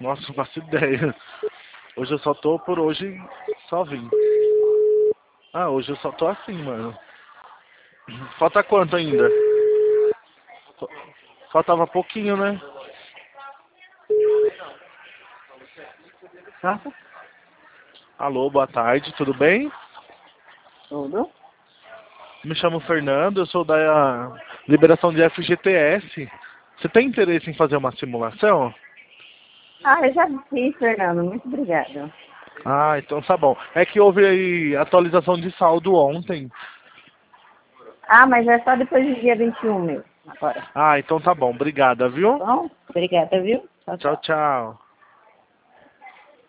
Nossa, não faço ideia. Hoje eu só tô por hoje, só vim. Ah, hoje eu só tô assim, mano. Falta quanto ainda? Faltava pouquinho, né? Nossa, Alô, boa tarde, tudo bem? tudo? Me chamo Fernando, eu sou da liberação de FGTS. Você tem interesse em fazer uma simulação? Ah, eu já fiz, Fernando. Muito obrigada. Ah, então tá bom. É que houve aí atualização de saldo ontem. Ah, mas é só depois do dia 21 mesmo, agora. Ah, então tá bom. Obrigada, Tá viu? bom? Obrigada, viu? Tchau, Tchau, tchau. tchau.